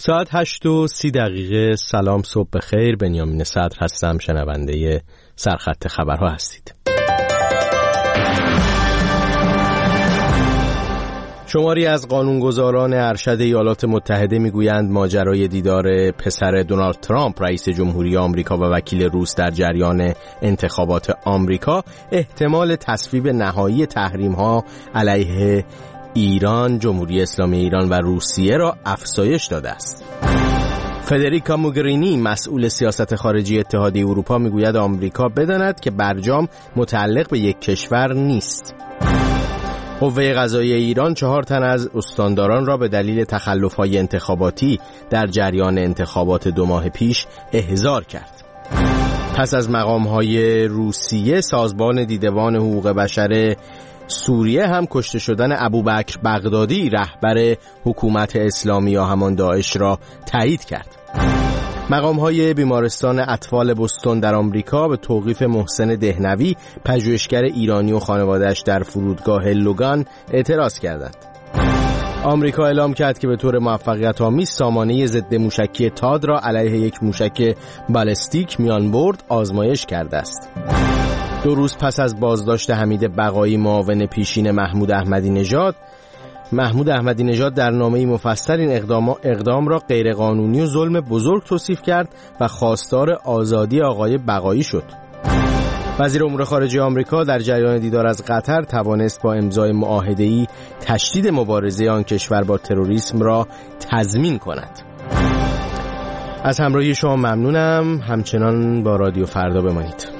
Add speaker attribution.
Speaker 1: ساعت 8:30. سلام، صبح بخیر. بنیامین صدر هستم، شنونده سرخط خبرها هستید. شماری از قانونگذاران ارشد ایالات متحده میگویند ماجرای دیدار پسر دونالد ترامپ رئیس جمهوری آمریکا و وکیل روس در جریان انتخابات آمریکا احتمال تصویب نهایی تحریم‌ها علیه ایران، جمهوری اسلامی ایران و روسیه را افزایش داده است. فدریکا موگرینی مسئول سیاست خارجی اتحادیه اروپا میگوید آمریکا بداند که برجام متعلق به یک کشور نیست. قوه قضاییه ایران 4 تن از استانداران را به دلیل تخلف‌های انتخاباتی در جریان انتخابات 2 ماه پیش احضار کرد. پس از مقام‌های روسیه، سازمان دیدبان حقوق بشر سوریه هم کشته شدن ابوبکر بغدادی رهبر حکومت اسلامی یا همان داعش را تایید کرد. مقام‌های بیمارستان اطفال بوستون در آمریکا به توقیف محسن دهنوی، پژوهشگر ایرانی و خانواده‌اش در فرودگاه لوگان اعتراض کردند. آمریکا اعلام کرد که به طور موفقیت‌آمیز سامانه ضد موشکی تاد را علیه یک موشک بالستیک میان برد آزمایش کرده است. 2 روز پس از بازداشت حمید بقایی معاون پیشین محمود احمدی نژاد در نامه‌ای مفصل این اقدام را غیرقانونی و ظلم بزرگ توصیف کرد و خواستار آزادی آقای بقایی شد. وزیر امور خارجه آمریکا در جریان دیدار از قطر توانست با امضای معاهده‌ای تشدید مبارزه آن کشور با تروریسم را تضمین کند. از همراهی شما ممنونم. همچنان با رادیو فردا بمانید.